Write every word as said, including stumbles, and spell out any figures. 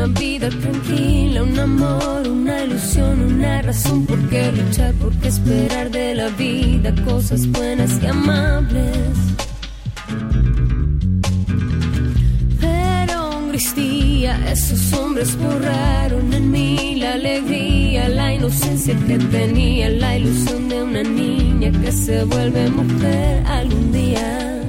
una vida tranquila, un amor, una ilusión, una razón por qué luchar, por qué esperar de la vida cosas buenas y amables. Pero un gris día esos hombres borraron en mí la alegría, la inocencia que tenía, la ilusión de una niña que se vuelve mujer algún día.